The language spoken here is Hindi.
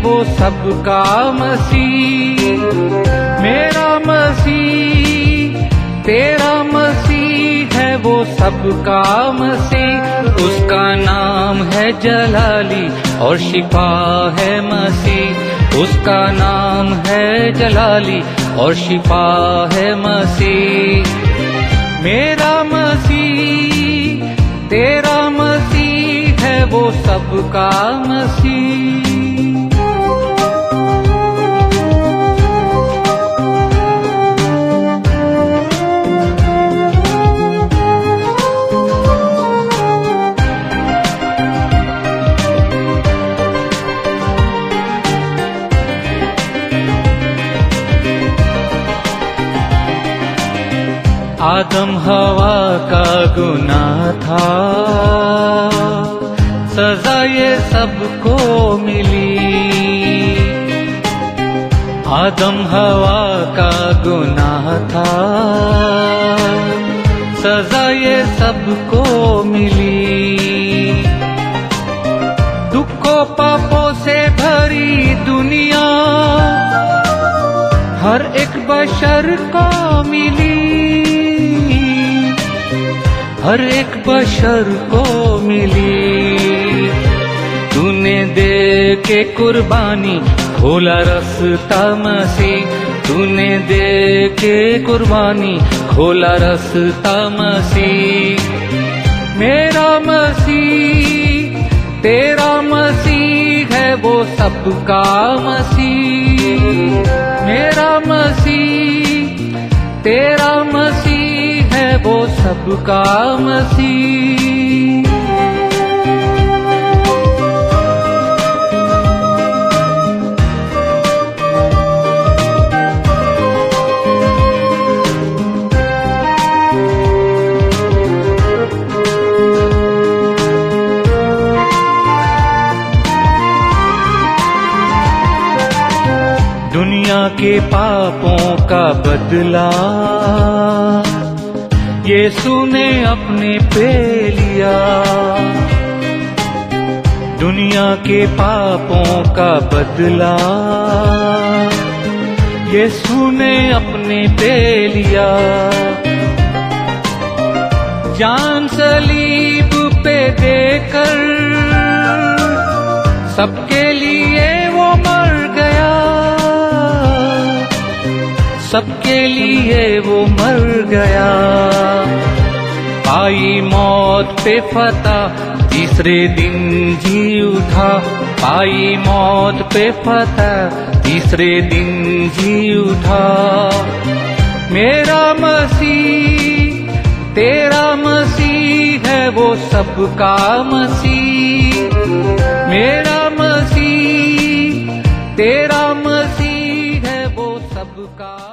वो सबका मसीह। मेरा मसीह तेरा मसीह है वो सबका मसीह। उसका नाम है जलाली और शिफा है मसीह। उसका नाम है जलाली और शिफा है मसीह। मेरा मसीह तेरा मसीह है वो सबका मसीह। आदम हवा का गुनाह था, सजा ये सबको मिली। आदम हवा का गुनाह था, सजा ये सबको मिली। दुखों पापों से भरी दुनिया हर एक बशर को मिली। हर एक बशर को मिली। तूने दे के कुर्बानी खोला रास्ता मसीह। तूने दे के कुर्बानी खोला रास्ता मसीह। मेरा मसीह तेरा मसीह है वो सबका मसीह। मेरा मसीह तेरा मसीह है वो सबका मसीह। दुनिया के पापों का बदला यीशु ने अपने पे लिया। दुनिया के पापों का बदला यीशु ने अपने पे लिया। जान सलीब पे देकर सबके लिए वो मर गया। सबके लिए वो मर गया। पाई मौत पे फतह तीसरे दिन जी उठा। पाई मौत पे फतह तीसरे दिन जी उठा। मेरा मसीह तेरा मसीह है वो सबका मसीह। मेरा मसीह तेरा मसीह है वो सबका